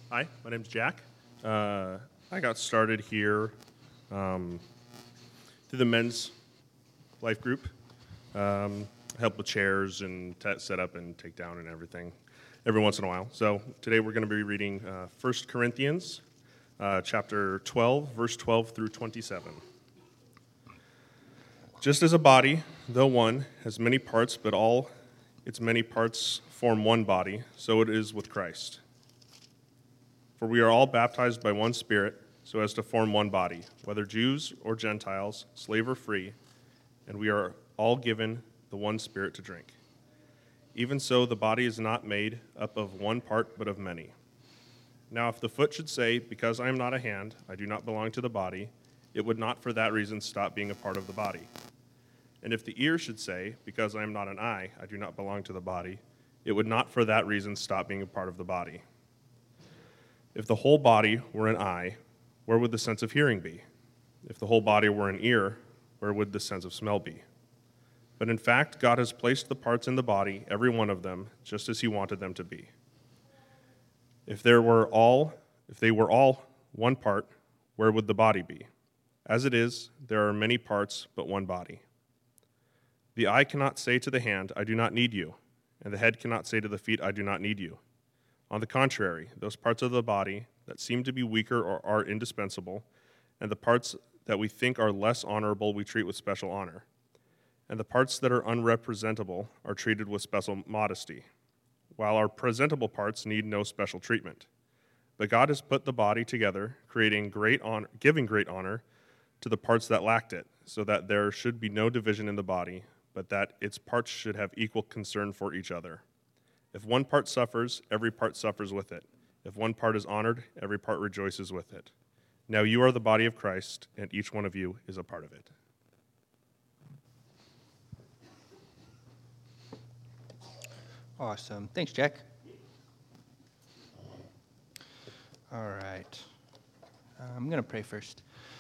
Hi, my name's Jack. I got started here through the men's life group. Help with chairs and set up and take down and everything every once in a while. So today we're going to be reading 1 Corinthians chapter 12, verse 12 through 27. Just as a body, though one, has many parts, but all its many parts form one body, so it is with Christ. For we are all baptized by one Spirit, so as to form one body, whether Jews or Gentiles, slave or free, and we are all given the one Spirit to drink. Even so, the body is not made up of one part, but of many. Now, if the foot should say, because I am not a hand, I do not belong to the body, it would not for that reason stop being a part of the body. And if the ear should say, because I am not an eye, I do not belong to the body, it would not for that reason stop being a part of the body. If the whole body were an eye, where would the sense of hearing be? If the whole body were an ear, where would the sense of smell be? But in fact, God has placed the parts in the body, every one of them, just as he wanted them to be. If they were all one part, where would the body be? As it is, there are many parts, but one body. The eye cannot say to the hand, I do not need you, and the head cannot say to the feet, I do not need you. On the contrary, those parts of the body that seem to be weaker or are indispensable, and the parts that we think are less honorable we treat with special honor, and the parts that are unrepresentable are treated with special modesty, while our presentable parts need no special treatment. But God has put the body together, giving great honor to the parts that lacked it, so that there should be no division in the body, but that its parts should have equal concern for each other. If one part suffers, every part suffers with it. If one part is honored, every part rejoices with it. Now you are the body of Christ, and each one of you is a part of it. Awesome. Thanks, Jack. All right. I'm going to pray first.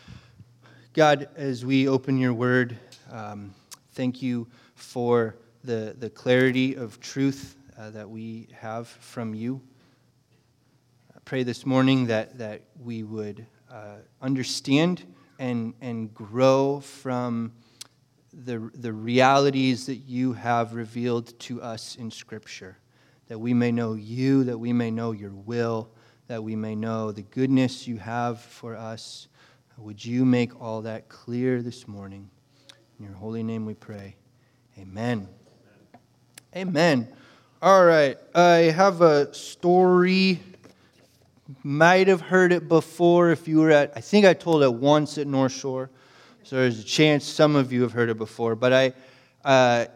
God, as we open your word, thank you for the clarity of truth that we have from you. I pray this morning that we would understand and grow from the realities that you have revealed to us in Scripture, that we may know you, that we may know your will, that we may know the goodness you have for us. Would you make all that clear this morning? In your holy name we pray. Amen. Amen. All right. I have a story. Might have heard it before if you were I think I told it once at North Shore. So there's a chance some of you have heard it before. But I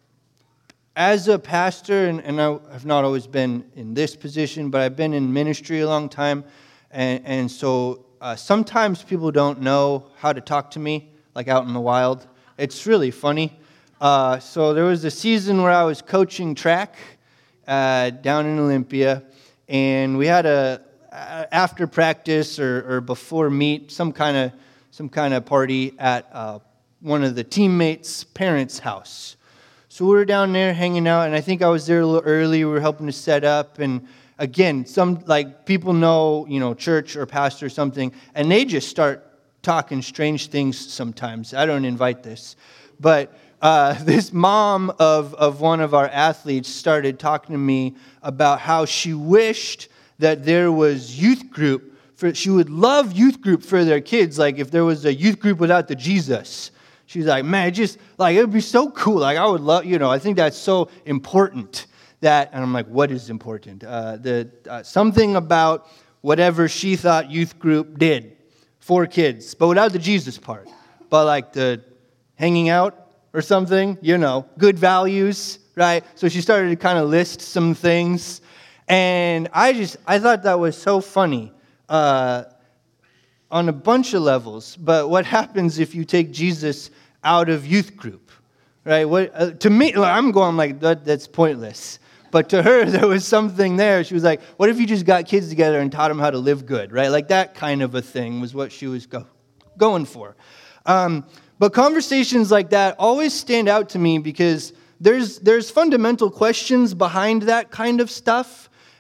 as a pastor, and I have not always been in this position, but I've been in ministry a long time. And so sometimes people don't know how to talk to me, like out in the wild. It's really funny. So there was a season where I was coaching track down in Olympia, and we had a after practice or before meet, some kind of party at one of the teammates' parents' house. So we were down there hanging out, and I think I was there a little early. We were helping to set up, and again, some like people know, church or pastor or something, and they just start talking strange things sometimes. I don't invite this, but this mom of one of our athletes started talking to me about how she wished that there was youth group. She would love youth group for their kids, like if there was a youth group without the Jesus. She's like, man, it would be so cool. Like I would love, I think that's so important. And I'm like, what is important? Something about whatever she thought youth group did for kids, but without the Jesus part. But like the hanging out or something, good values, right? So she started to kind of list some things. And I thought that was so funny on a bunch of levels. But what happens if you take Jesus out of youth group, right? To me, I'm going like, that's pointless. But to her, there was something there. She was like, what if you just got kids together and taught them how to live good, right? Like that kind of a thing was what she was going for. But conversations like that always stand out to me because there's fundamental questions behind that kind of stuff.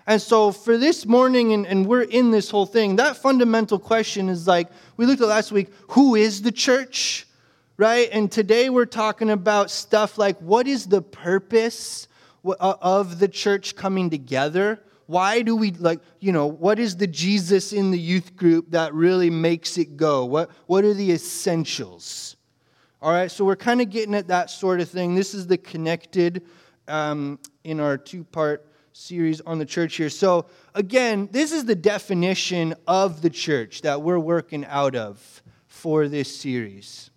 And so for this morning, and we're in this whole thing, that fundamental question is like, we looked at last week, who is the church, right? And today we're talking about stuff like, what is the purpose of the church coming together? Why do we, what is the Jesus in the youth group that really makes it go? What are the essentials? All right, so we're kind of getting at that sort of thing. This is the connected in our two-part series on the church here. So again, this is the definition of the church that we're working out of for this series.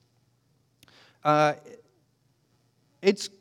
It's,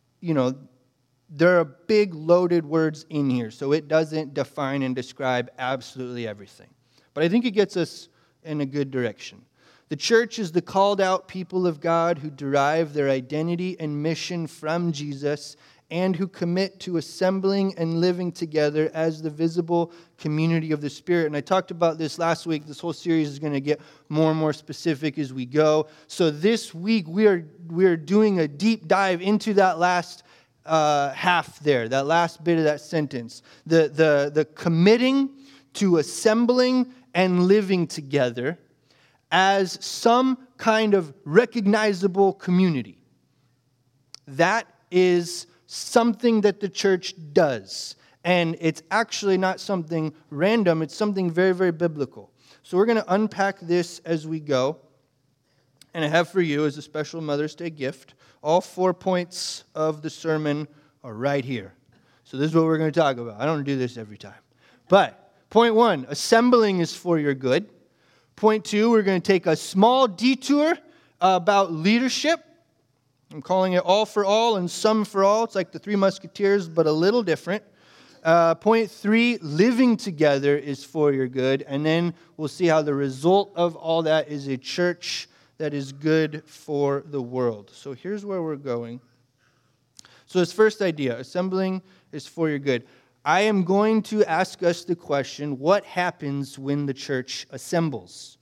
there are big loaded words in here, so it doesn't define and describe absolutely everything. But I think it gets us in a good direction. The church is the called out people of God who derive their identity and mission from Jesus and who commit to assembling and living together as the visible community of the Spirit. And I talked about this last week. This whole series is going to get more and more specific as we go. So this week we are doing a deep dive into that last half there, that last bit of that sentence. The committing to assembling and living together as some kind of recognizable community. That is something that the church does. And it's actually not something random. It's something very, very biblical. So we're going to unpack this as we go. And I have for you, as a special Mother's Day gift, all 4 points of the sermon are right here. So this is what we're going to talk about. I don't do this every time. But point 1, assembling is for your good. Point 2, we're going to take a small detour about leadership. I'm calling it all for all and some for all. It's like the Three Musketeers, but a little different. Point 3, living together is for your good. And then we'll see how the result of all that is a church that is good for the world. So here's where we're going. So this first idea, assembling is for your good. I am going to ask us the question, what happens when the church assembles?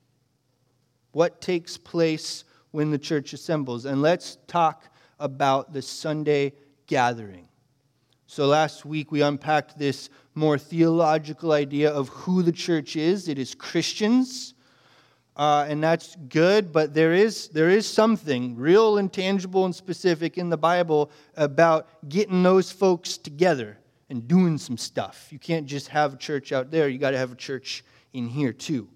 What takes place when the church assembles? And let's talk about the Sunday gathering. So last week we unpacked this more theological idea of who the church is. It is Christians, and that's good, but there is something real and tangible and specific in the Bible about getting those folks together and doing some stuff. You can't just have a church out there. You got to have a church in here too.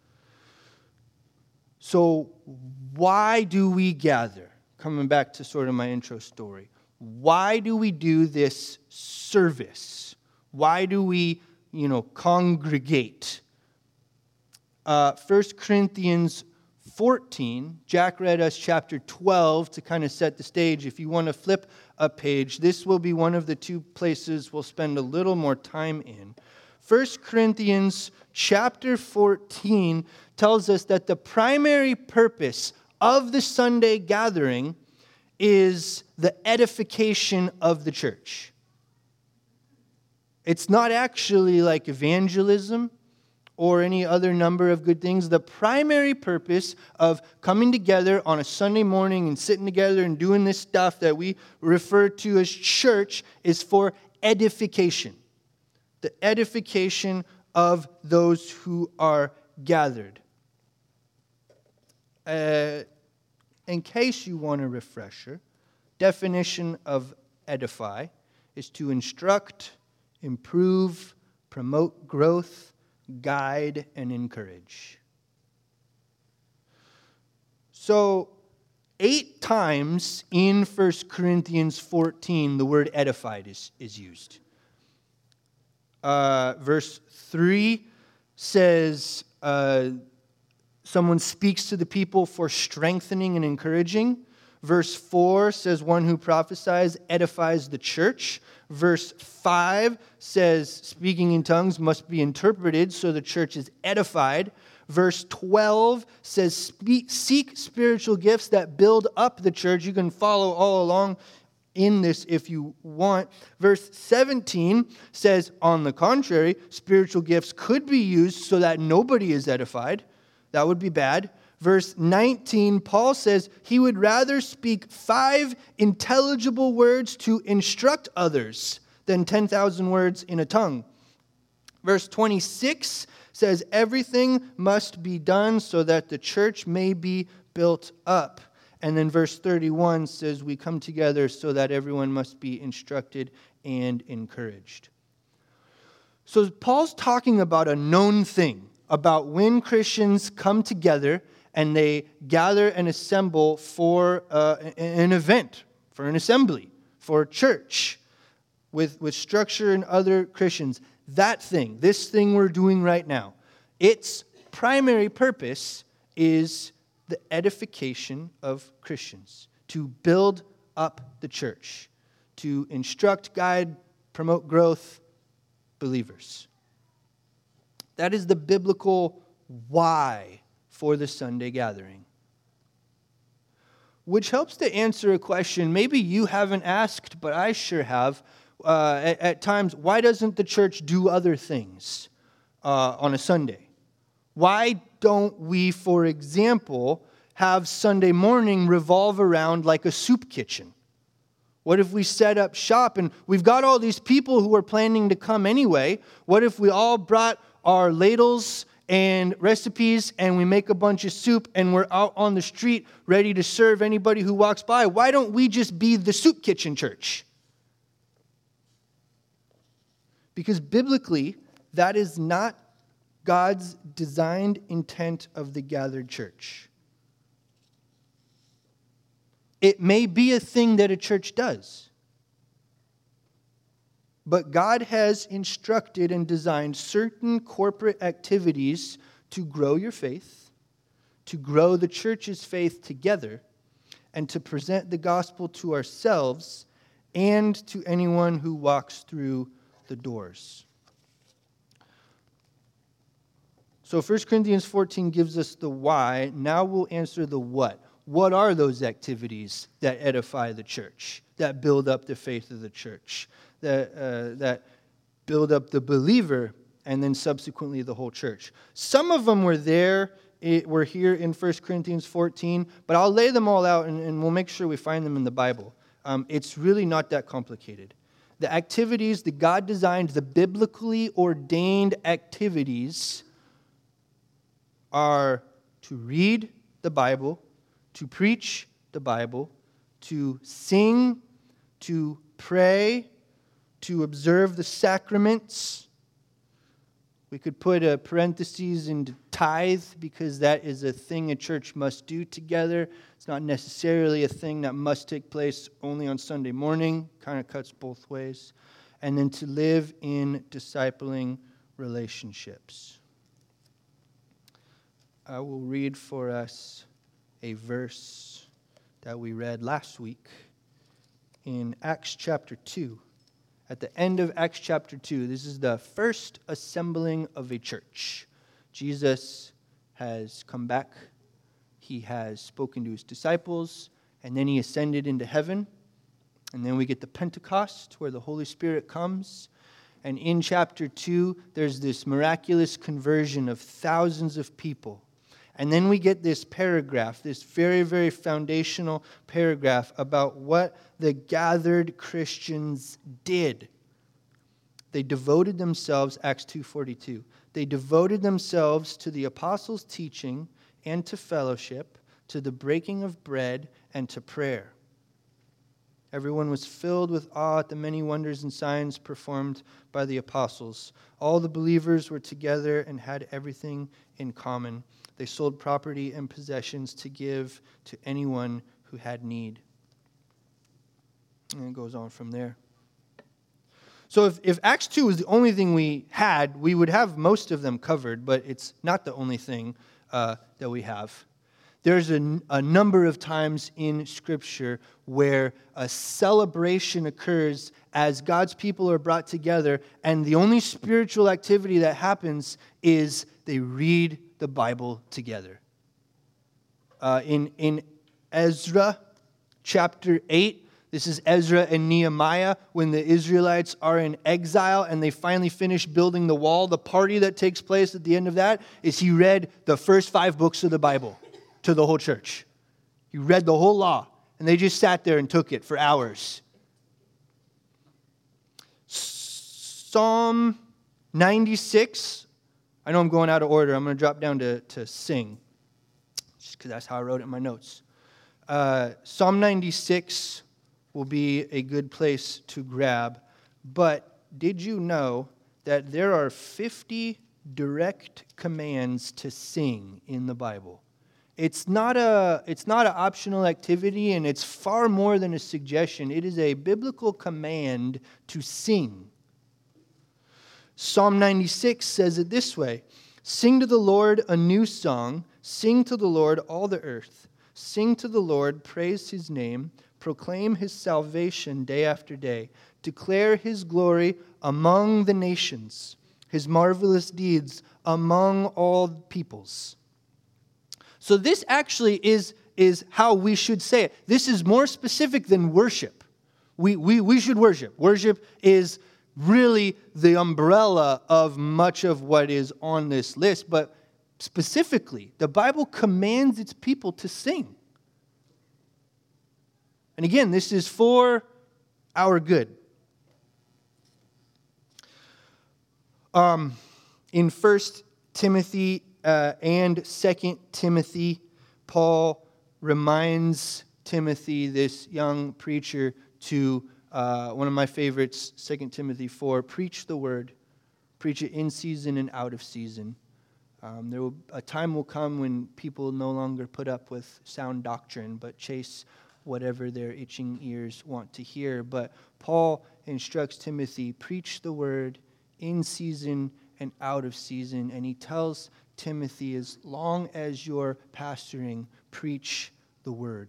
So why do we gather? Coming back to sort of my intro story. Why do we do this service? Why do we, congregate? 1 Corinthians 14, Jack read us chapter 12 to kind of set the stage. If you want to flip a page, this will be one of the two places we'll spend a little more time in. 1 Corinthians chapter 14 tells us that the primary purpose of the Sunday gathering is the edification of the church. It's not actually like evangelism or any other number of good things. The primary purpose of coming together on a Sunday morning and sitting together and doing this stuff that we refer to as church is for edification. The edification of those who are gathered. In case you want a refresher, definition of edify is to instruct, improve, promote growth, guide, and encourage. So, 8 times in 1 Corinthians 14, the word edified is used. Verse 3 says, someone speaks to the people for strengthening and encouraging. Verse 4 says, one who prophesies edifies the church. Verse 5 says, speaking in tongues must be interpreted so the church is edified. Verse 12 says, seek spiritual gifts that build up the church. You can follow all along in this if you want. Verse 17 says, on the contrary, spiritual gifts could be used so that nobody is edified. That would be bad. Verse 19, Paul says he would rather speak 5 intelligible words to instruct others than 10,000 words in a tongue. Verse 26 says, everything must be done so that the church may be built up. And then verse 31 says, we come together so that everyone must be instructed and encouraged. So Paul's talking about a known thing, about when Christians come together and they gather and assemble for an event, for an assembly, for church, with structure and other Christians. That thing, this thing we're doing right now, its primary purpose is the edification of Christians, to build up the church, to instruct, guide, promote growth, believers. That is the biblical why for the Sunday gathering. Which helps to answer a question maybe you haven't asked, but I sure have. At times, why doesn't the church do other things on a Sunday? Why don't we, for example, have Sunday morning revolve around like a soup kitchen? What if we set up shop and we've got all these people who are planning to come anyway? What if we all brought our ladles and recipes and we make a bunch of soup and we're out on the street ready to serve anybody who walks by? Why don't we just be the soup kitchen church? Because biblically, that is not God's designed intent of the gathered church. It may be a thing that a church does, but God has instructed and designed certain corporate activities to grow your faith, to grow the church's faith together, and to present the gospel to ourselves and to anyone who walks through the doors. So 1 Corinthians 14 gives us the why. Now we'll answer the what. What are those activities that edify the church, that build up the faith of the church, that build up the believer, and then subsequently the whole church? Some of them were here in 1 Corinthians 14, but I'll lay them all out and we'll make sure we find them in the Bible. It's really not that complicated. The activities that God designed, the biblically ordained activities, are to read the Bible, to preach the Bible, to sing, to pray, to observe the sacraments. We could put a parenthesis into tithe because that is a thing a church must do together. It's not necessarily a thing that must take place only on Sunday morning. Kind of cuts both ways. And then to live in discipling relationships. I will read for us a verse that we read last week in Acts chapter 2. At the end of Acts chapter 2, this is the first assembling of a church. Jesus has come back. He has spoken to his disciples, and then he ascended into heaven. And then we get the Pentecost, where the Holy Spirit comes. And in chapter 2, there's this miraculous conversion of thousands of people. And then we get this paragraph, this very, very foundational paragraph about what the gathered Christians did. They devoted themselves, Acts 2:42, they devoted themselves to the apostles' teaching and to fellowship, to the breaking of bread and to prayer. Everyone was filled with awe at the many wonders and signs performed by the apostles. All the believers were together and had everything in common. They sold property and possessions to give to anyone who had need. And it goes on from there. So if Acts 2 was the only thing we had, we would have most of them covered, but it's not the only thing that we have. There's a number of times in Scripture where a celebration occurs as God's people are brought together, and the only spiritual activity that happens is they read the Bible together. In Ezra chapter 8, this is Ezra and Nehemiah when the Israelites are in exile and they finally finish building the wall. The party that takes place at the end of that is he read the first 5 books of the Bible to the whole church. He read the whole law, and they just sat there and took it for hours. Psalm 96, I know I'm going out of order. I'm going to drop down to sing, just because that's how I wrote it in my notes. Psalm 96 will be a good place to grab. But did you know that there are 50 direct commands to sing in the Bible? It's not an optional activity, and it's far more than a suggestion. It is a biblical command to sing. Psalm 96 says it this way: "Sing to the Lord a new song. Sing to the Lord all the earth. Sing to the Lord, praise His name. Proclaim His salvation day after day. Declare His glory among the nations, His marvelous deeds among all peoples." So this actually is how we should say it. This is more specific than worship. We should worship. Worship is really the umbrella of much of what is on this list. But specifically, the Bible commands its people to sing. And again, this is for our good. In 1 Timothy and 2 Timothy, Paul reminds Timothy, this young preacher, to one of my favorites, 2 Timothy 4, preach the word, preach it in season and out of season. A time will come when people no longer put up with sound doctrine, but chase whatever their itching ears want to hear. But Paul instructs Timothy, preach the word in season and out of season. And he tells Timothy, as long as you're pastoring, preach the word.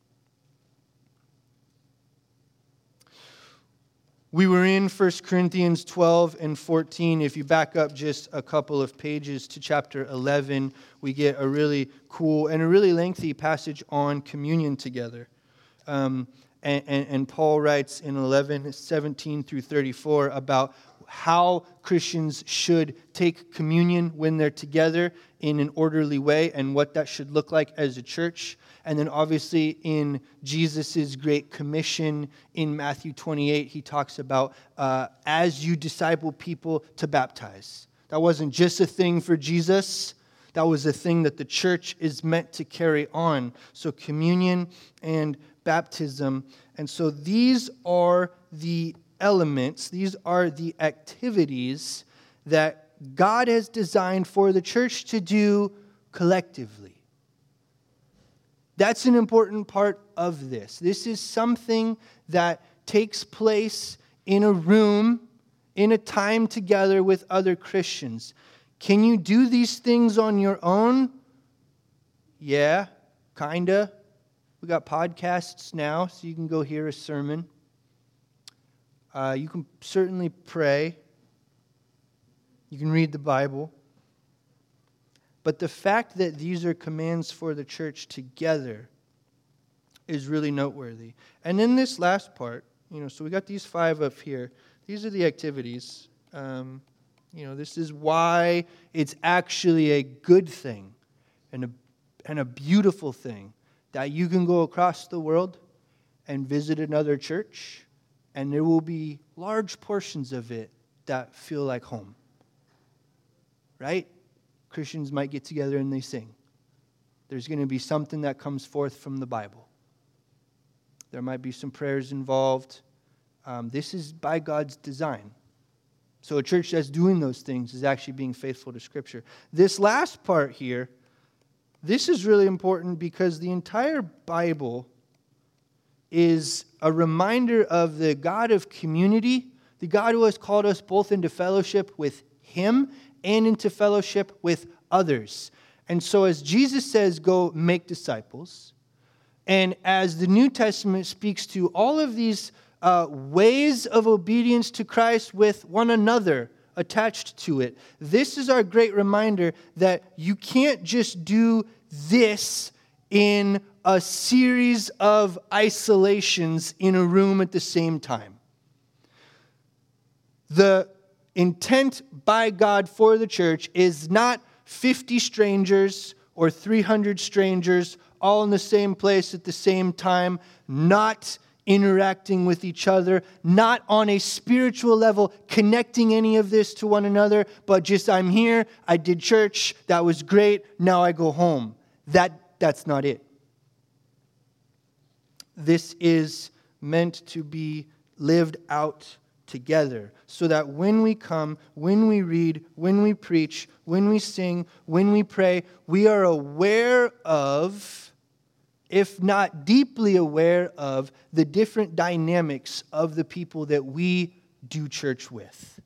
We were in 1 Corinthians 12 and 14. If you back up just a couple of pages to chapter 11, we get a really cool and a really lengthy passage on communion together. And Paul writes in 11:17 through 34 about how Christians should take communion when they're together in an orderly way and what that should look like as a church. And then obviously in Jesus' Great Commission in Matthew 28, he talks about as you disciple people to baptize. That wasn't just a thing for Jesus. That was a thing that the church is meant to carry on. So communion and baptism. And so these are the elements, these are the activities that God has designed for the church to do collectively. That's an important part of this. This is something that takes place in a room, in a time together with other Christians. Can you do these things on your own? Yeah, kinda. We got podcasts now, so you can go hear a sermon. You can certainly pray. You can read the Bible. But the fact that these are commands for the church together is really noteworthy. And in this last part, so we got these 5 up here. These are the activities. This is why it's actually a good thing and a beautiful thing that you can go across the world and visit another church, and there will be large portions of it that feel like home. Right? Christians might get together and they sing. There's going to be something that comes forth from the Bible. There might be some prayers involved. This is by God's design. So a church that's doing those things is actually being faithful to Scripture. This last part here, this is really important because the entire Bible is a reminder of the God of community, the God who has called us both into fellowship with Him and into fellowship with others. And so as Jesus says, go make disciples, and as the New Testament speaks to all of these ways of obedience to Christ with one another attached to it, this is our great reminder that you can't just do this in a series of isolations in a room at the same time. The intent by God for the church is not 50 strangers or 300 strangers all in the same place at the same time, not interacting with each other, not on a spiritual level, connecting any of this to one another, but just I'm here, I did church, that was great, now I go home. That's not it. This is meant to be lived out together, so that when we come, when we read, when we preach, when we sing, when we pray, we are aware of, if not deeply aware of, the different dynamics of the people that we do church with.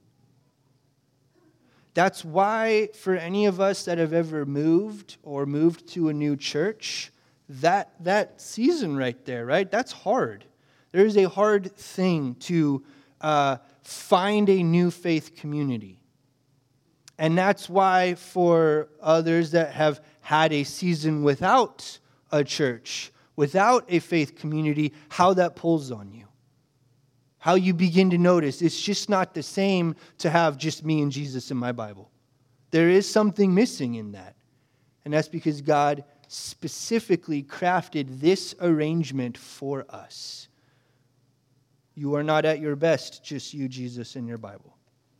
That's why for any of us that have ever moved or moved to a new church, that season right there, right? That's hard. There is a hard thing to find a new faith community. And that's why for others that have had a season without a church, without a faith community, how that pulls on you. How you begin to notice it's just not the same to have just me and Jesus in my Bible. There is something missing in that. And that's because God specifically crafted this arrangement for us. You are not at your best, just you, Jesus, and your Bible.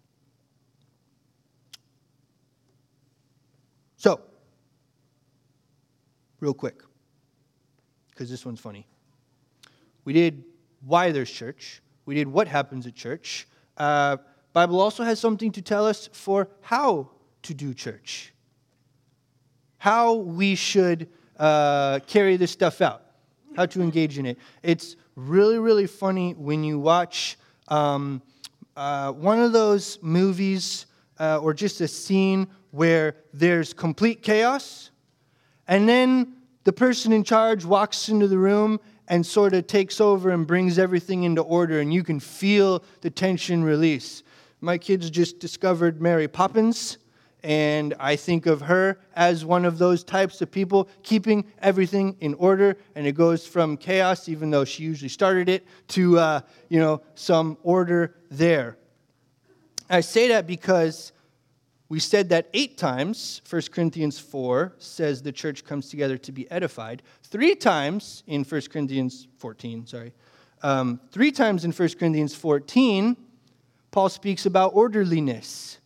So, real quick, because this one's funny. We did why there's church. We did what happens at church. Bible also has something to tell us for how to do church. How we should carry this stuff out. How to engage in it. It's really, really funny when you watch one of those movies or just a scene where there's complete chaos, and then the person in charge walks into the room and sort of takes over and brings everything into order, and you can feel the tension release. My kids just discovered Mary Poppins, and I think of her as one of those types of people keeping everything in order, and it goes from chaos, even though she usually started it, to some order there. I say that because we said that 8 times, 1 Corinthians 4 says the church comes together to be edified. 3 times in 1 Corinthians 14, 3 times in 1 Corinthians 14, Paul speaks about orderliness.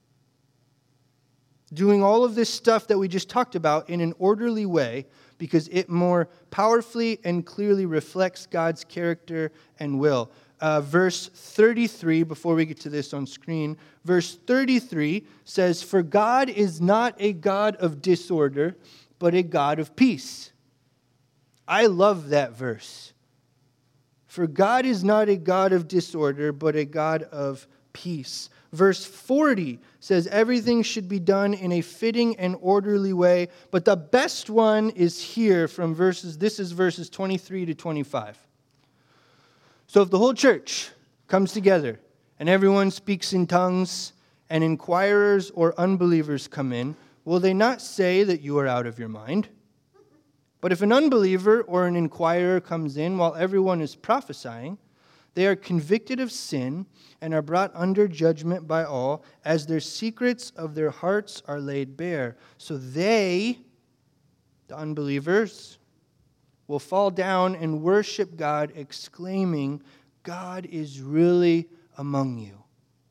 Doing all of this stuff that we just talked about in an orderly way because it more powerfully and clearly reflects God's character and will. Verse 33, before we get to this on screen, verse 33 says, "For God is not a God of disorder, but a God of peace." I love that verse. For God is not a God of disorder, but a God of peace. Verse 40 says everything should be done in a fitting and orderly way, but the best one is here from verses 23 to 25. So if the whole church comes together and everyone speaks in tongues and inquirers or unbelievers come in, will they not say that you are out of your mind? But if an unbeliever or an inquirer comes in while everyone is prophesying, they are convicted of sin and are brought under judgment by all, as their secrets of their hearts are laid bare. So they, the unbelievers, will fall down and worship God, exclaiming, "God is really among you."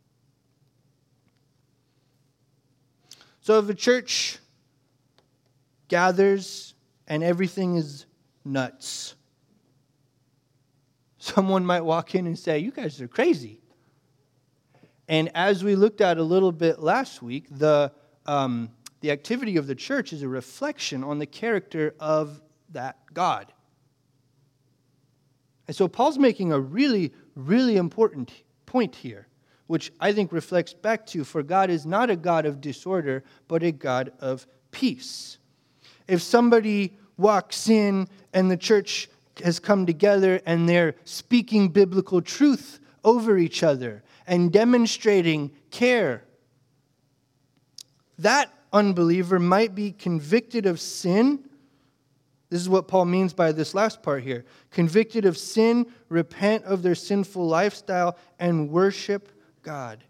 So if a church gathers and everything is nuts, someone might walk in and say, "You guys are crazy." And as we looked at a little bit last week, the activity of the church is a reflection on the character of that God. And so Paul's making a really, really important point here, which I think reflects back to, for God is not a God of disorder, but a God of peace. If somebody walks in and the church has come together and they're speaking biblical truth over each other and demonstrating care, that unbeliever might be convicted of sin. This is what Paul means by this last part here. Convicted of sin, repent of their sinful lifestyle, and worship God.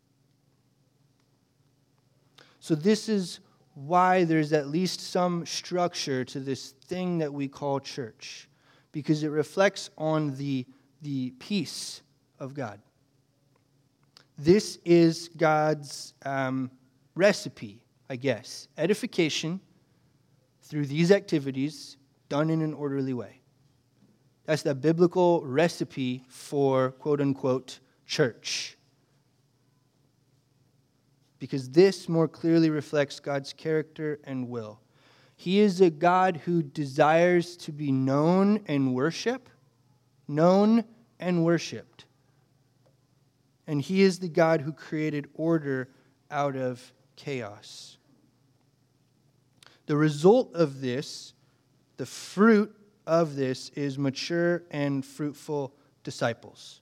So this is why there's at least some structure to this thing that we call church. because it reflects on the peace of God. This is God's recipe, I guess. Edification through these activities done in an orderly way. That's the biblical recipe for quote-unquote church. Because this more clearly reflects God's character and will. He is a God who desires to be known and worshipped. Known and worshipped. And He is the God who created order out of chaos. The result of this, the fruit of this, is mature and fruitful disciples.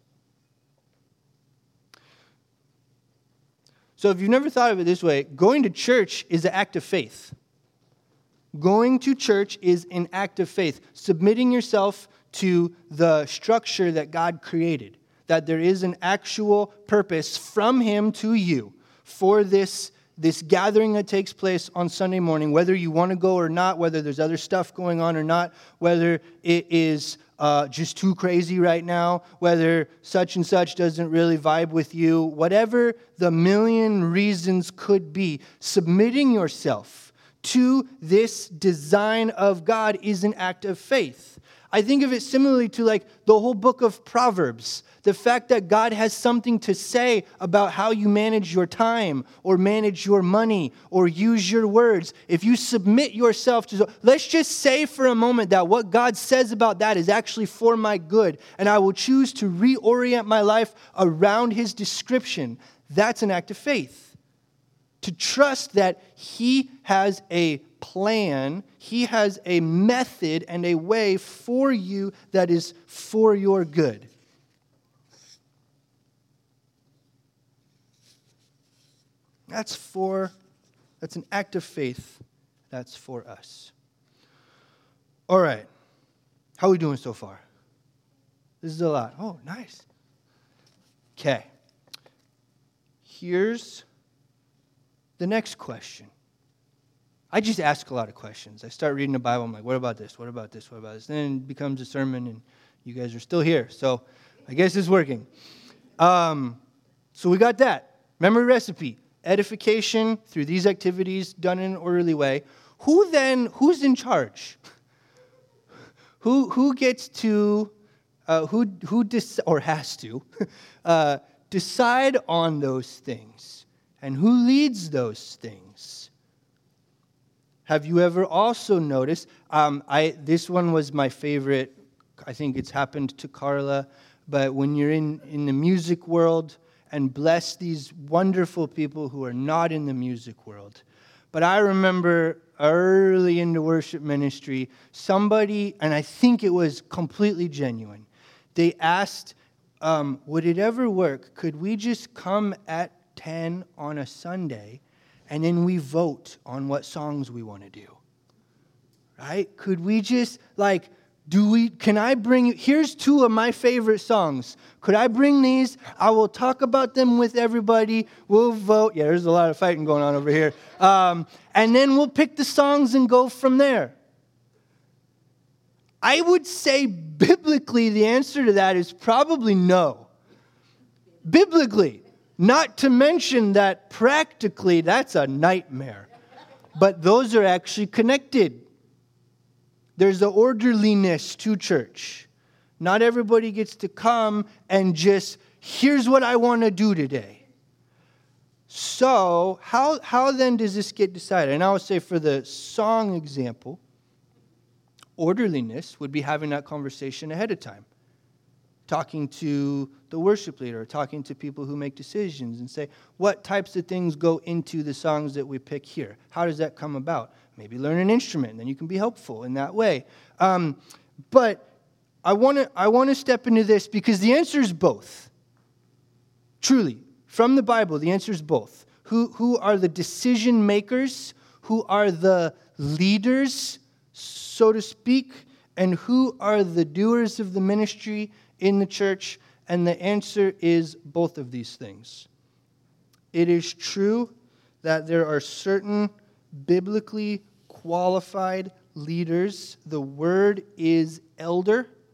So if you've never thought of it this way, going to church is an act of faith. Going to church is an act of faith. Submitting yourself to the structure that God created. That there is an actual purpose from Him to you for this gathering that takes place on Sunday morning, whether you want to go or not, whether there's other stuff going on or not, whether it is just too crazy right now, whether such and such doesn't really vibe with you, whatever the million reasons could be, submitting yourself to this design of God is an act of faith. I think of it similarly to like the whole book of Proverbs. The fact that God has something to say about how you manage your time or manage your money or use your words. If you submit yourself to, let's just say for a moment that what God says about that is actually for my good, and I will choose to reorient my life around His description. That's an act of faith. To trust that He has a plan, He has a method and a way for you that is for your good. That's an act of faith. That's for us. All right. How are we doing so far? This is a lot. Oh, nice. Okay. Here's the next question. I just ask a lot of questions. I start reading the Bible. I'm like, what about this? What about this? What about this? Then it becomes a sermon, and you guys are still here. So I guess it's working. So we got that. Memory recipe. Edification through these activities done in an orderly way. Who's in charge? Who gets to, or has to, decide on those things? And who leads those things? Have you ever also noticed, this one was my favorite, I think it's happened to Carla, but when you're in the music world, and bless these wonderful people who are not in the music world. But I remember early in the worship ministry, somebody, and I think it was completely genuine, they asked, would it ever work? Could we just come at 10 on a Sunday, and then we vote on what songs we want to do? Right? Could we just, can I bring, here's two of my favorite songs. Could I bring these? I will talk about them with everybody. We'll vote. Yeah, there's a lot of fighting going on over here. And then we'll pick the songs and go from there. I would say biblically the answer to that is probably no. Biblically. Not to mention that practically that's a nightmare. But those are actually connected. There's an orderliness to church. Not everybody gets to come and just, here's what I want to do today. So, how then does this get decided? And I would say for the song example, orderliness would be having that conversation ahead of time. Talking to the worship leader, talking to people who make decisions and say, what types of things go into the songs that we pick here? How does that come about? Maybe learn an instrument, and then you can be helpful in that way. But I want to step into this because the answer is both. Truly, from the Bible, the answer is both. Who are the decision makers? Who are the leaders, so to speak? And who are the doers of the ministry in the church? And the answer is both of these things. It is true that there are certain biblically qualified leaders. The word is elder.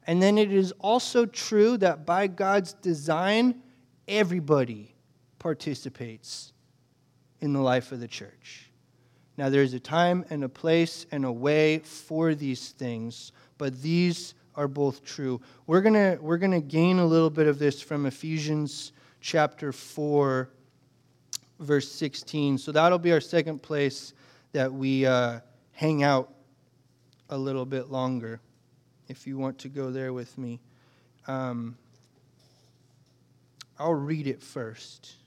And then it is also true that by God's design, everybody participates in the life of the church. Now, there's a time and a place and a way for these things, but these are both true. We're gonna gain a little bit of this from Ephesians chapter 4, verse 16. So that'll be our second place that we hang out a little bit longer, if you want to go there with me. I'll read it first.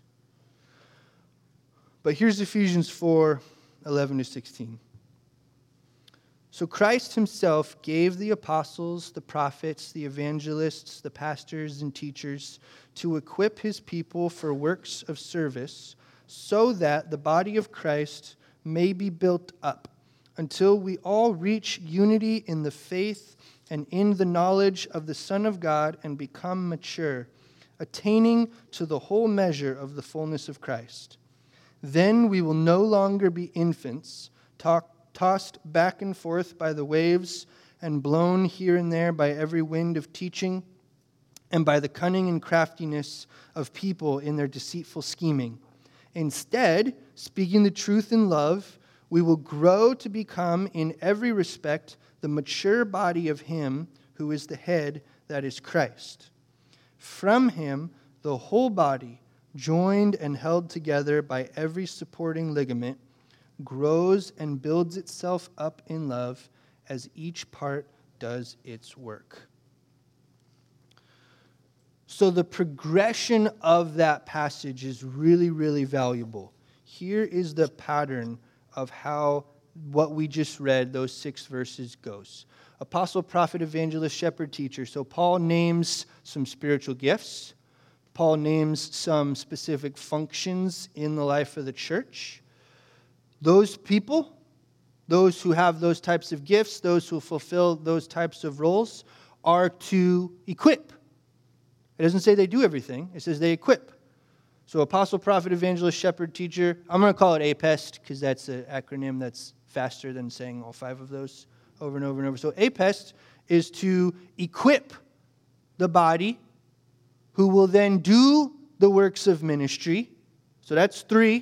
But here's Ephesians 4, 11 to 16. So Christ himself gave the apostles, the prophets, the evangelists, the pastors, and teachers to equip his people for works of service, so that the body of Christ may be built up, until we all reach unity in the faith and in the knowledge of the Son of God and become mature, attaining to the whole measure of the fullness of Christ. Then we will no longer be infants, tossed back and forth by the waves and blown here and there by every wind of teaching and by the cunning and craftiness of people in their deceitful scheming. Instead, speaking the truth in love, we will grow to become in every respect the mature body of him who is the head, that is Christ. From him, the whole body, joined and held together by every supporting ligament, grows and builds itself up in love as each part does its work. So the progression of that passage is really, really valuable. Here is the pattern of how what we just read, those 6 verses, goes. Apostle, prophet, evangelist, shepherd, teacher. So Paul names some spiritual gifts. Paul names some specific functions in the life of the church. Those people, those who have those types of gifts, those who fulfill those types of roles, are to equip. It doesn't say they do everything. It says they equip. So apostle, prophet, evangelist, shepherd, teacher. I'm going to call it APEST because that's an acronym that's faster than saying all 5 of those over and over and over. So APEST is to equip the body, who will then do the works of ministry. So that's 3.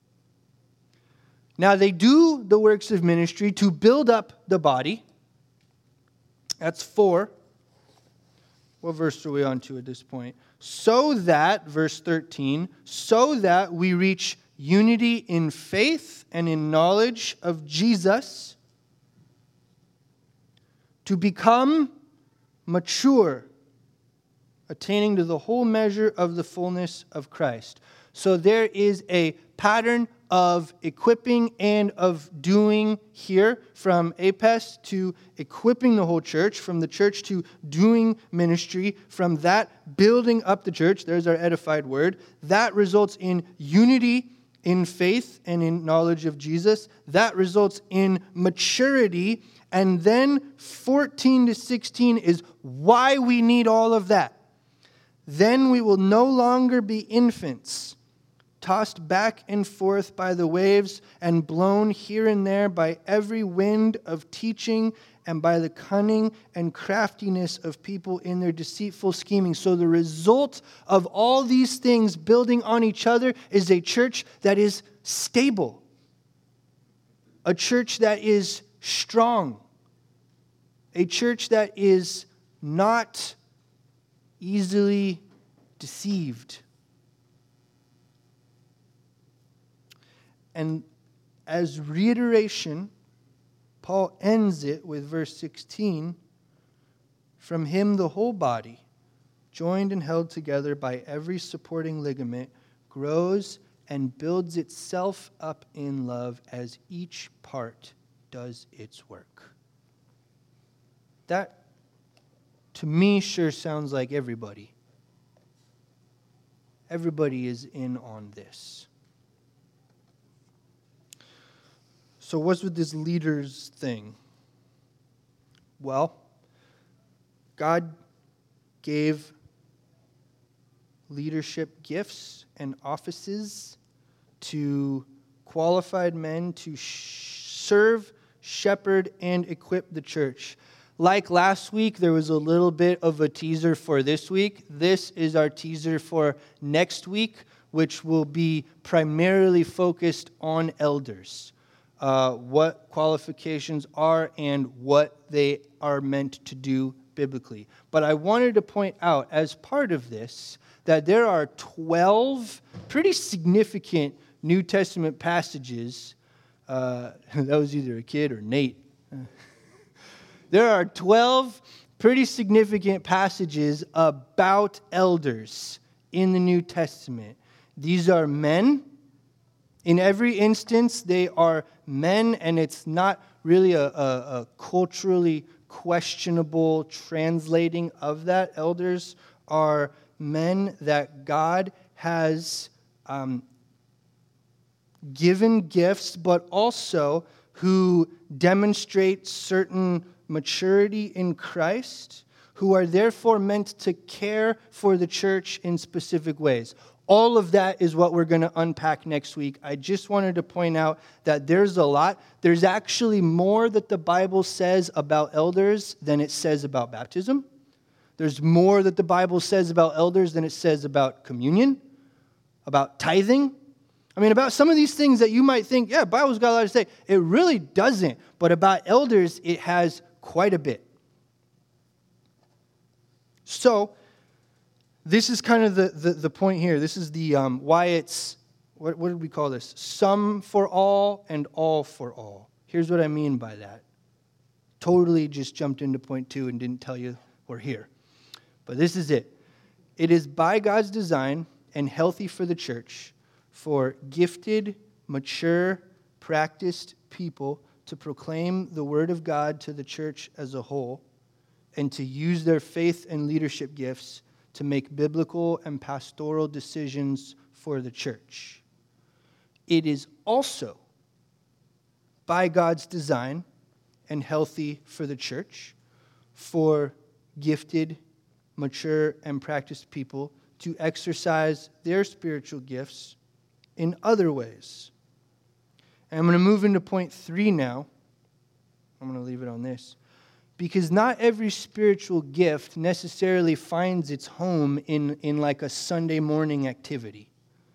Now they do the works of ministry to build up the body. That's 4. What verse are we on to at this point? So that, verse 13, so that we reach unity in faith and in knowledge of Jesus, to become mature, attaining to the whole measure of the fullness of Christ. So there is a pattern of equipping and of doing here, from APEST to equipping the whole church, from the church to doing ministry, from that building up the church, there's our edified word, that results in unity in faith and in knowledge of Jesus. That results in maturity. And then 14 to 16 is why we need all of that. Then we will no longer be infants, tossed back and forth by the waves and blown here and there by every wind of teaching and by the cunning and craftiness of people in their deceitful scheming. So the result of all these things building on each other is a church that is stable, a church that is strong, a church that is not easily deceived. And as reiteration, Paul ends it with verse 16. From him the whole body, joined and held together by every supporting ligament, grows and builds itself up in love as each part does its work. That, to me, sure sounds like everybody. Everybody is in on this. So what's with this leaders thing? Well, God gave leadership gifts and offices to qualified men to serve, shepherd, and equip the church. like last week, there was a little bit of a teaser for this week. This is our teaser for next week, which will be primarily focused on elders, what qualifications are and what they are meant to do biblically. But I wanted to point out, as part of this, that there are 12 pretty significant New Testament passages. That was either a kid or Nate. There are 12 pretty significant passages about elders in the New Testament. These are men. In every instance, they are men, and it's not really a culturally questionable translating of that. Elders are men that God has given gifts, but also who demonstrate certain maturity in Christ, who are therefore meant to care for the church in specific ways. All of that is what we're going to unpack next week. I just wanted to point out that there's a lot. There's actually more that the Bible says about elders than it says about baptism. There's more that the Bible says about elders than it says about communion, about tithing. I mean, about some of these things that you might think, yeah, Bible's got a lot to say. It really doesn't. But about elders, it has quite a bit. So, this is kind of the point here. This is the why it's, what did we call this? Some for all and all for all. Here's what I mean by that. Totally just jumped into point 2 and didn't tell you we're here. But this is it. It is by God's design and healthy for the church for gifted, mature, practiced people to proclaim the word of God to the church as a whole and to use their faith and leadership gifts to make biblical and pastoral decisions for the church. It is also by God's design and healthy for the church for gifted, mature, and practiced people to exercise their spiritual gifts in other ways. And I'm going to move into point 3 now. I'm going to leave it on this. Because not every spiritual gift necessarily finds its home in like a Sunday morning activity.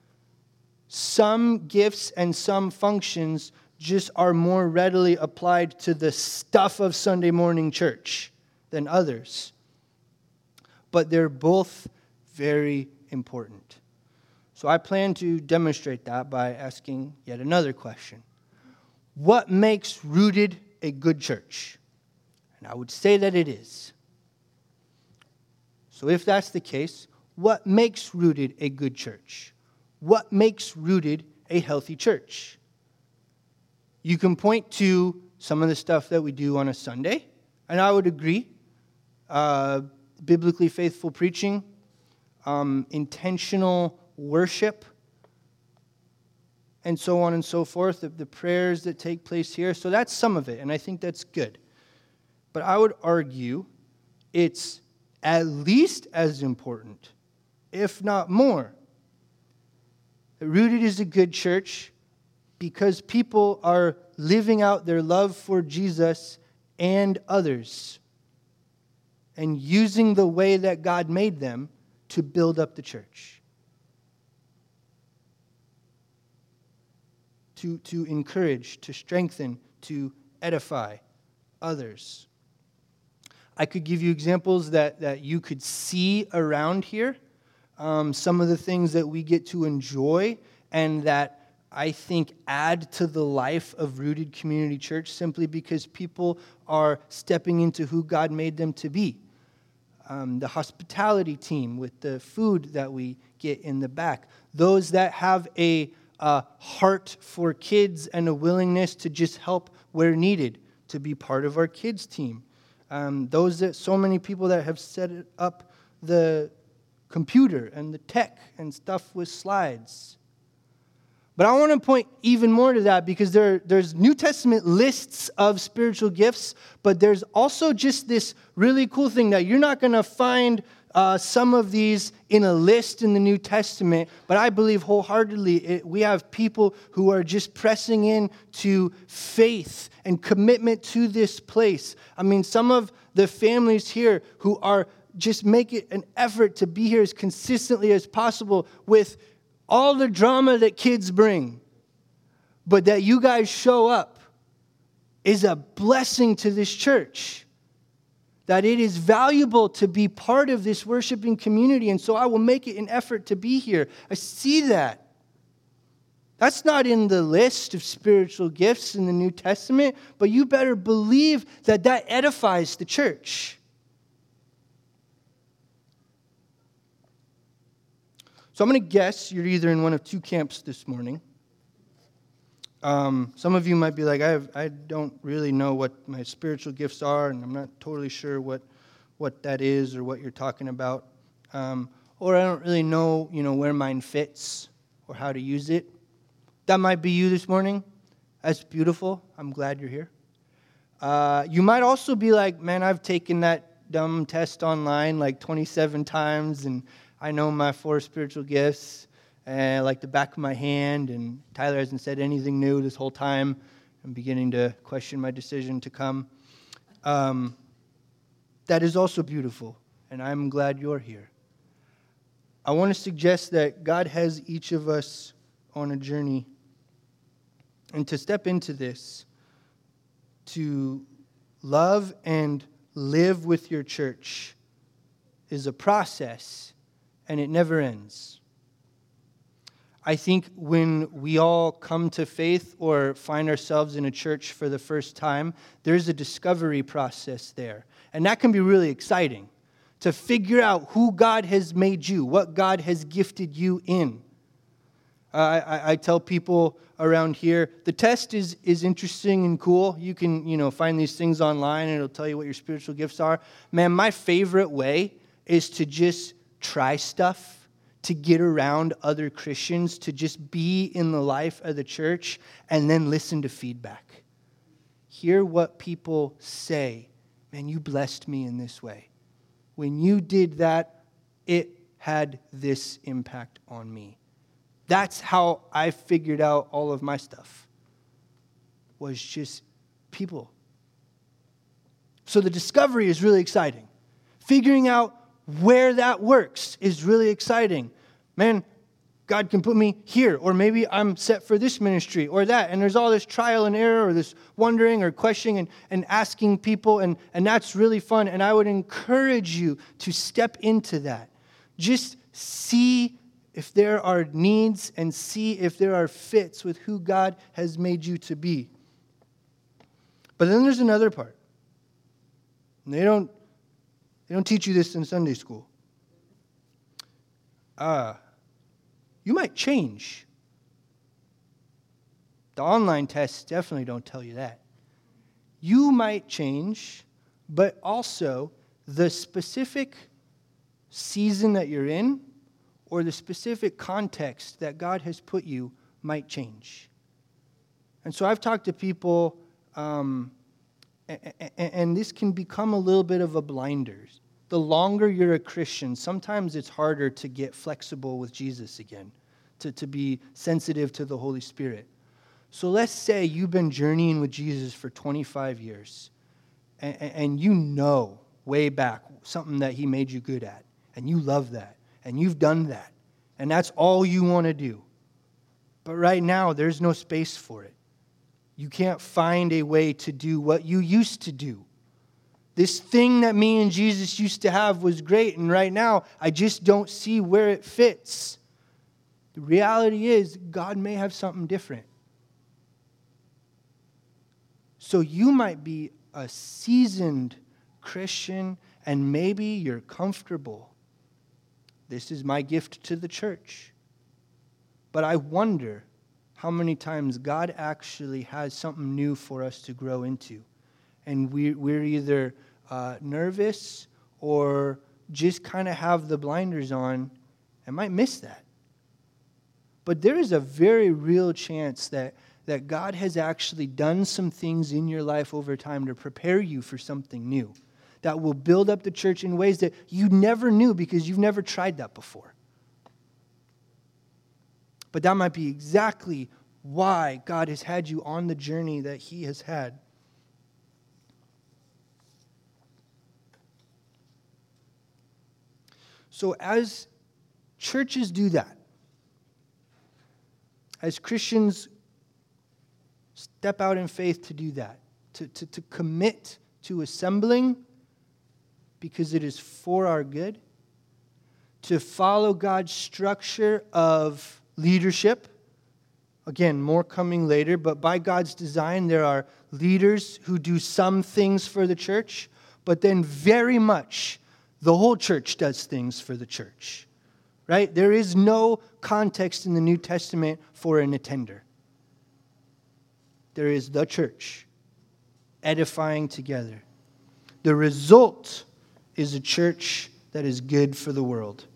Some gifts and some functions just are more readily applied to the stuff of Sunday morning church than others. But they're both very important. So I plan to demonstrate that by asking yet another question. What makes Rooted a good church? And I would say that it is. So if that's the case, what makes Rooted a good church? What makes Rooted a healthy church? You can point to some of the stuff that we do on a Sunday, and I would agree. Biblically faithful preaching, intentional worship, and so on and so forth, the prayers that take place here. So that's some of it, and I think that's good. But I would argue it's at least as important, if not more. Rooted is a good church because people are living out their love for Jesus and others and using the way that God made them to build up the church. To encourage, to strengthen, to edify others. I could give you examples that you could see around here. Some of the things that we get to enjoy and that I think add to the life of Rooted Community Church simply because people are stepping into who God made them to be. The hospitality team with the food that we get in the back. Those that have a heart for kids and a willingness to just help where needed, to be part of our kids team. So many people that have set up the computer and the tech and stuff with slides. But I want to point even more to that because there's New Testament lists of spiritual gifts, but there's also just this really cool thing that you're not going to find some of these in a list in the New Testament, but I believe wholeheartedly we have people who are just pressing in to faith and commitment to this place. I mean, some of the families here who are just make it an effort to be here as consistently as possible with all the drama that kids bring, but that you guys show up is a blessing to this church. That it is valuable to be part of this worshiping community, and so I will make it an effort to be here. I see that. That's not in the list of spiritual gifts in the New Testament, but you better believe that that edifies the church. So I'm going to guess you're either in one of two camps this morning. Some of you might be like, I don't really know what my spiritual gifts are, and I'm not totally sure what that is or what you're talking about. Or I don't really know, where mine fits or how to use it. That might be you this morning. That's beautiful. I'm glad you're here. You might also be like, man, I've taken that dumb test online like 27 times, and I know my 4 spiritual gifts like the back of my hand, and Tyler hasn't said anything new this whole time. I'm beginning to question my decision to come. That is also beautiful, and I'm glad you're here. I want to suggest that God has each of us on a journey, and to step into this, to love and live with your church is a process, and it never ends. I think when we all come to faith or find ourselves in a church for the first time, there's a discovery process there. And that can be really exciting, to figure out who God has made you, what God has gifted you in. I tell people around here, the test is interesting and cool. You can, find these things online and it'll tell you what your spiritual gifts are. Man, my favorite way is to just try stuff, to get around other Christians, to just be in the life of the church, and then listen to feedback. Hear what people say. Man, you blessed me in this way. When you did that, it had this impact on me. That's how I figured out all of my stuff, was just people. So the discovery is really exciting. Figuring out where that works is really exciting. Man, God can put me here, or maybe I'm set for this ministry or that, and there's all this trial and error or this wondering or questioning and asking people, and that's really fun, and I would encourage you to step into that. Just see if there are needs and see if there are fits with who God has made you to be. But then there's another part. And they don't teach you this in Sunday school. You might change. The online tests definitely don't tell you that. You might change, but also the specific season that you're in or the specific context that God has put you might change. And so I've talked to people, and this can become a little bit of a blinders. The longer you're a Christian, sometimes it's harder to get flexible with Jesus again, to be sensitive to the Holy Spirit. So let's say you've been journeying with Jesus for 25 years, and you know way back something that he made you good at, and you love that, and you've done that, and that's all you want to do. But right now, there's no space for it. You can't find a way to do what you used to do. This thing that me and Jesus used to have was great, and right now, I just don't see where it fits. The reality is, God may have something different. So you might be a seasoned Christian, and maybe you're comfortable. This is my gift to the church. But I wonder how many times God actually has something new for us to grow into. And we're either nervous or just kind of have the blinders on and might miss that. But there is a very real chance that God has actually done some things in your life over time to prepare you for something new. that will build up the church in ways that you never knew because you've never tried that before. But that might be exactly why God has had you on the journey that He has had. So as churches do that, as Christians step out in faith to do that, to commit to assembling because it is for our good, to follow God's structure of leadership. Again, more coming later, but by God's design, there are leaders who do some things for the church, but then very much the whole church does things for the church, right? There is no context in the New Testament for an attender. There is the church edifying together. The result is a church that is good for the world.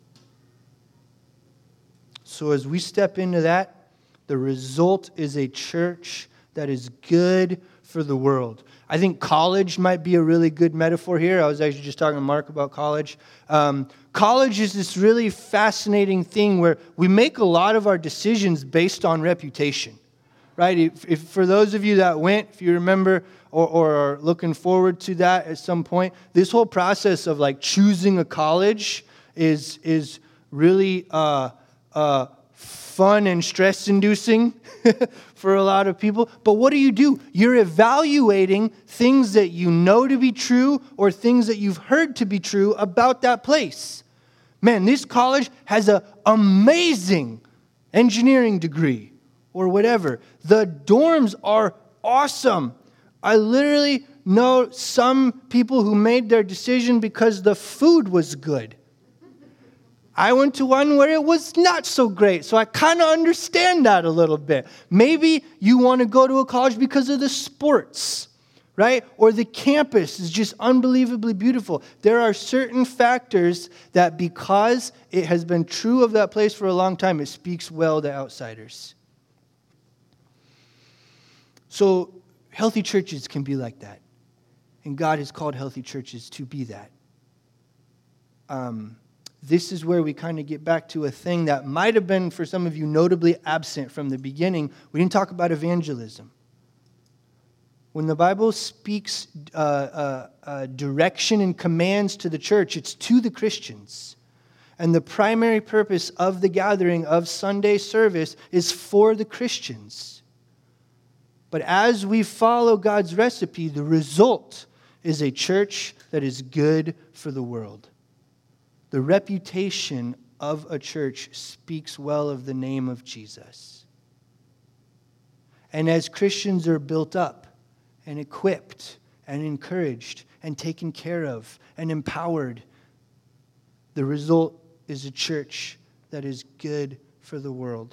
So as we step into that, the result is a church that is good for the world. I think college might be a really good metaphor here. I was actually just talking to Mark about college. College is this really fascinating thing where we make a lot of our decisions based on reputation, right? If for those of you that went, if you remember or are looking forward to that at some point, this whole process of like choosing a college is really fun and stress-inducing for a lot of people. But what do? You're evaluating things that you know to be true or things that you've heard to be true about that place. Man, this college has an amazing engineering degree or whatever. The dorms are awesome. I literally know some people who made their decision because the food was good. I went to one where it was not so great, so I kind of understand that a little bit. Maybe you want to go to a college because of the sports, right? Or the campus is just unbelievably beautiful. There are certain factors that because it has been true of that place for a long time, it speaks well to outsiders. So healthy churches can be like that. And God has called healthy churches to be that. This is where we kind of get back to a thing that might have been, for some of you, notably absent from the beginning. We didn't talk about evangelism. When the Bible speaks direction and commands to the church, it's to the Christians. And the primary purpose of the gathering of Sunday service is for the Christians. But as we follow God's recipe, the result is a church that is good for the world. The reputation of a church speaks well of the name of Jesus. And as Christians are built up and equipped and encouraged and taken care of and empowered, the result is a church that is good for the world.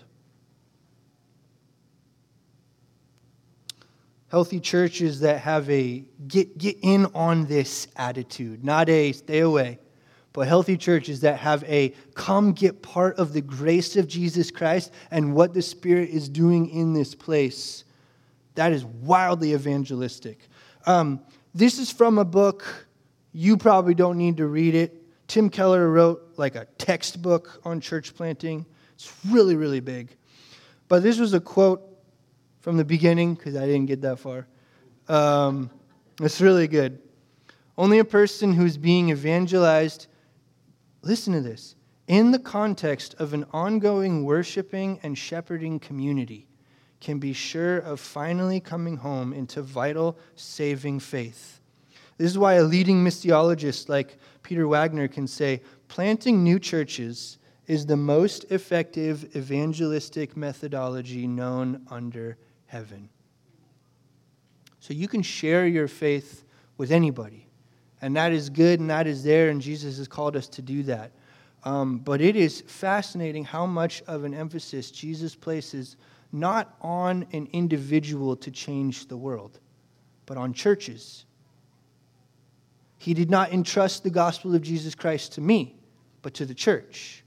Healthy churches that have a get in on this attitude, not a stay away. But healthy churches that have a come get part of the grace of Jesus Christ and what the Spirit is doing in this place. That is wildly evangelistic. This is from a book. You probably don't need to read it. Tim Keller wrote like a textbook on church planting. It's really, really big. But this was a quote from the beginning because I didn't get that far. It's really good. Only a person who's being evangelized, listen to this, in the context of an ongoing worshiping and shepherding community can be sure of finally coming home into vital, saving faith. This is why a leading missiologist like Peter Wagner can say, planting new churches is the most effective evangelistic methodology known under heaven. So you can share your faith with anybody. And that is good and that is there, and Jesus has called us to do that. But it is fascinating how much of an emphasis Jesus places not on an individual to change the world, but on churches. He did not entrust the gospel of Jesus Christ to me, but to the church.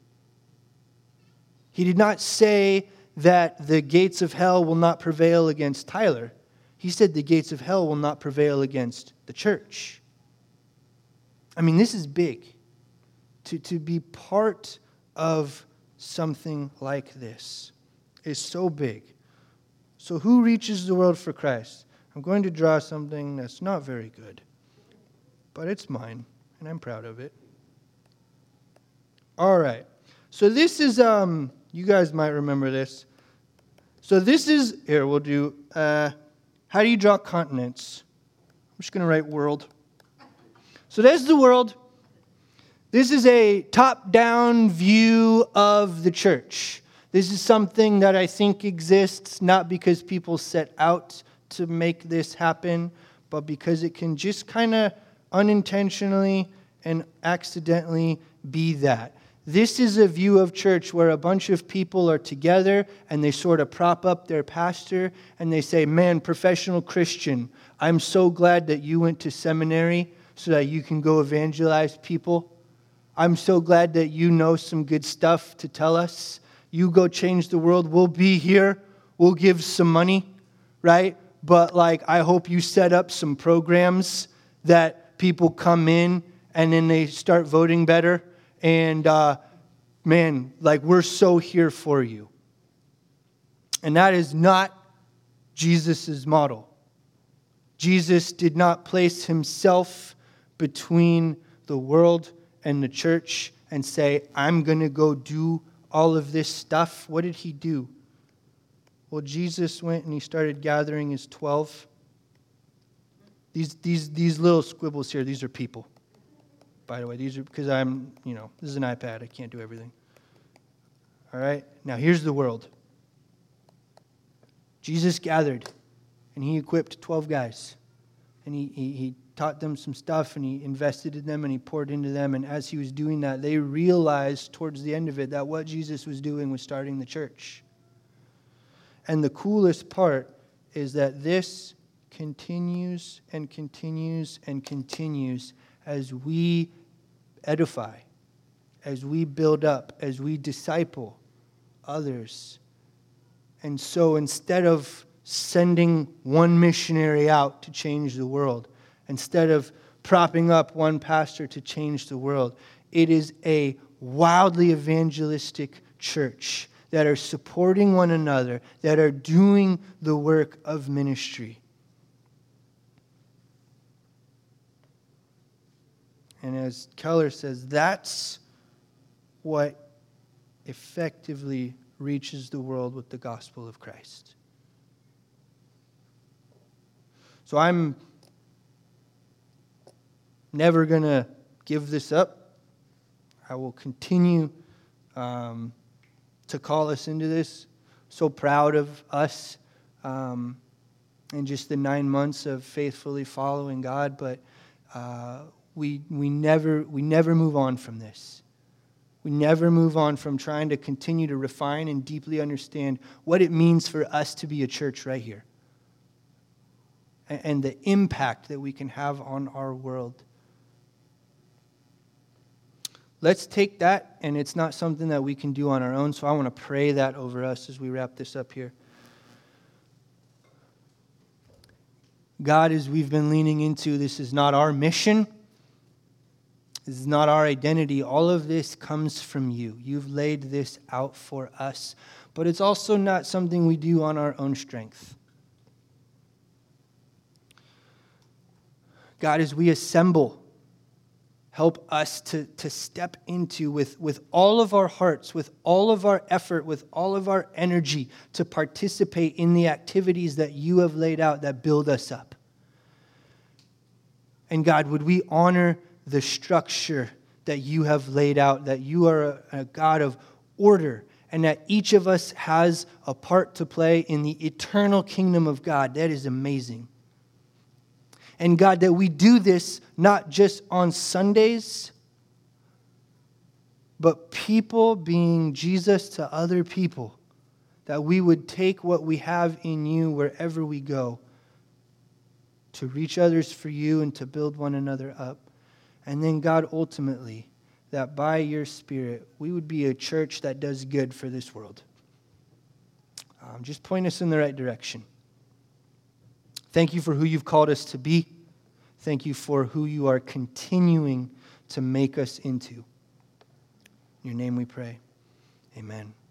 He did not say that the gates of hell will not prevail against Tyler. He said the gates of hell will not prevail against the church. I mean, this is big. To be part of something like this is so big. So who reaches the world for Christ? I'm going to draw something that's not very good, but it's mine, and I'm proud of it. All right. So this is, you guys might remember this. So this is, here, we'll do, how do you draw continents? I'm just going to write world. So there's the world. This is a top-down view of the church. This is something that I think exists not because people set out to make this happen, but because it can just kind of unintentionally and accidentally be that. This is a view of church where a bunch of people are together and they sort of prop up their pastor and they say, man, professional Christian, I'm so glad that you went to seminary so that you can go evangelize people. I'm so glad that you know some good stuff to tell us. You go change the world. We'll be here. We'll give some money, right? But I hope you set up some programs that people come in and then they start voting better. And man, we're so here for you. And that is not Jesus' model. Jesus did not place himself between the world and the church and say, I'm going to go do all of this stuff. What did he do? Well, Jesus went and he started gathering his 12. These little squibbles here, these are people. By the way, these are because this is an iPad. I can't do everything. All right? Now, here's the world. Jesus gathered, and he equipped 12 guys. And he taught them some stuff, and he invested in them, and he poured into them. And as he was doing that, they realized towards the end of it that what Jesus was doing was starting the church. And the coolest part is that this continues and continues and continues as we edify, as we build up, as we disciple others. And so instead of sending one missionary out to change the world, instead of propping up one pastor to change the world, it is a wildly evangelistic church that are supporting one another, that are doing the work of ministry. And as Keller says, that's what effectively reaches the world with the gospel of Christ. So I'm never going to give this up. I will continue to call us into this. So proud of us in just the 9 months of faithfully following God, but we never move on from this. We never move on from trying to continue to refine and deeply understand what it means for us to be a church right here. And the impact that we can have on our world. Let's take that, and it's not something that we can do on our own, so I want to pray that over us as we wrap this up here. God, as we've been leaning into, this is not our mission. This is not our identity. All of this comes from you. You've laid this out for us. But it's also not something we do on our own strength. God, as we assemble, help us to step into with all of our hearts, with all of our effort, with all of our energy to participate in the activities that you have laid out that build us up. And God, would we honor the structure that you have laid out, that you are a God of order, and that each of us has a part to play in the eternal kingdom of God. That is amazing. And God, that we do this not just on Sundays, but people being Jesus to other people. That we would take what we have in you wherever we go to reach others for you and to build one another up. And then, God, ultimately, that by your Spirit, we would be a church that does good for this world. Just point us in the right direction. Thank you for who you've called us to be. Thank you for who you are continuing to make us into. In your name we pray. Amen.